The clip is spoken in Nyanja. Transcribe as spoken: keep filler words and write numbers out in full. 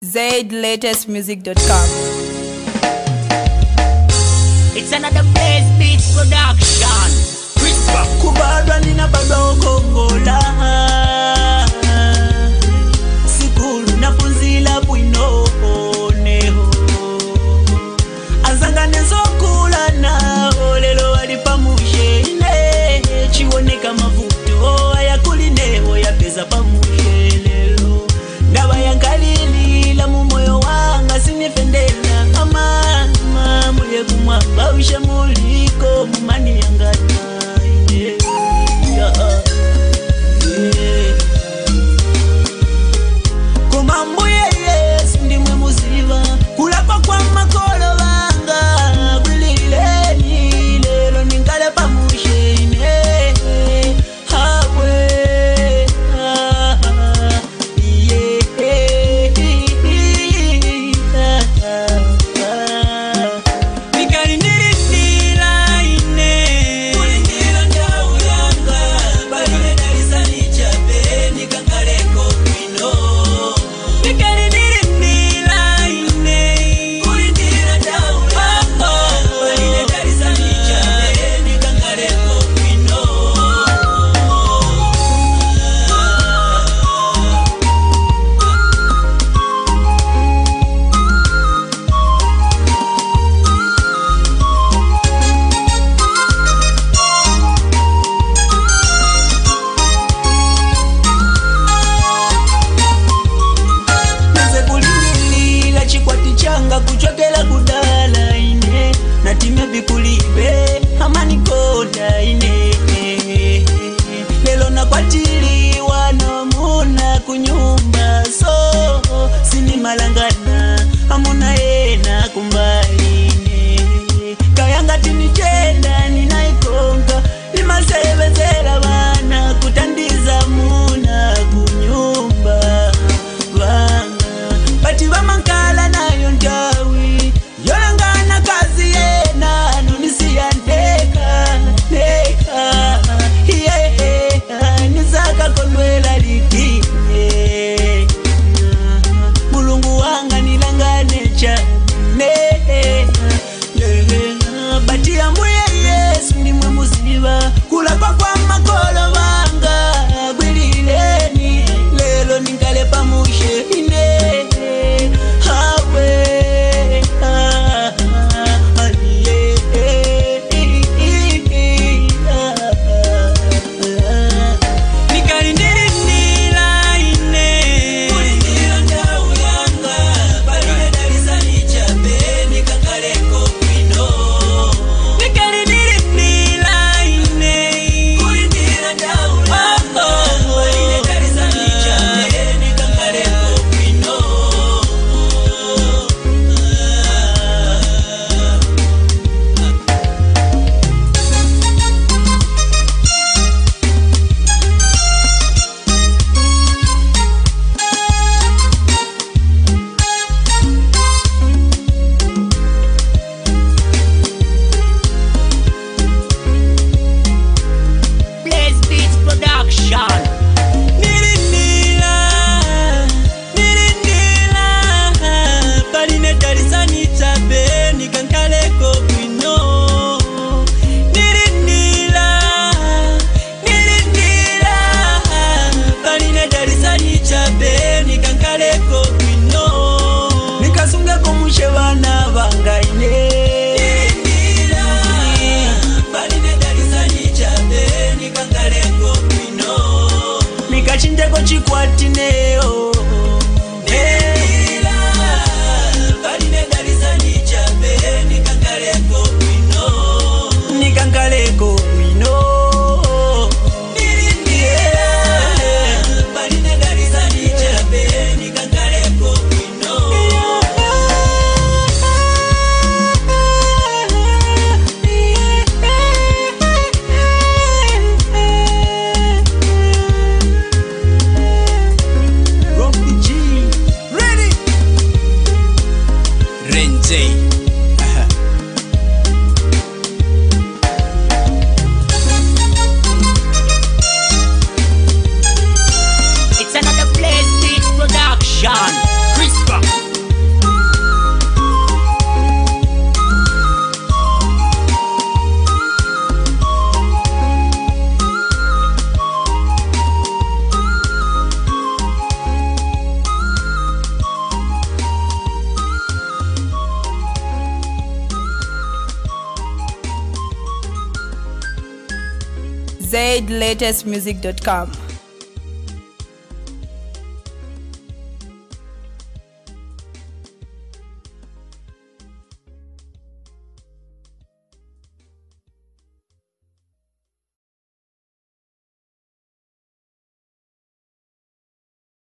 zaid latest music dot com. It's another Blaze Beats production. Whisper Kubadwa nina bado Kongola Sikulu na punzila bwino neho Azanga nezo kula na olelo walipa mushele Chiwoneka mavuto ya kulineho ya peza pa mushelelo Ndaba yankalili la mumoyo wanga sinifendela Ama muye kumwamba usha muliko mumani yangana yeah, yeah, yeah. Kumambu ye yes ndimwe muziva Kulapa kwa makolo wanga Kwilileni lelo ningale pa mushene Hawe ah, yeah, yeah, yeah. Kuchokela kudala ine Natime bikulibe Hamani koda ine Lelo na kwa tili Wanomuna kunyumba So Sini malangana Hamuna ena kumbali ine Kayanga tini jenda Nina ikonga Lima sebe zela wana Kutandiza muna kunyumba Wanga Pati wa mankala na yonjawi Yolangana kazi yena Nunisi ya ndeka Ndeka Yeah yeah Nizaka konwela litine Mulungu wanga nilangane chane Bati ya mwe yesu nimwe muziva Kulapa kwa makolo wanga Gwilileni Lelo ningale pa mushe ine Nikasunga kumushe wana vangaine Nikachinjeko chikwatineo Nikangaleko wino It's another Blaze Beats production. Whisper z latest music dot com.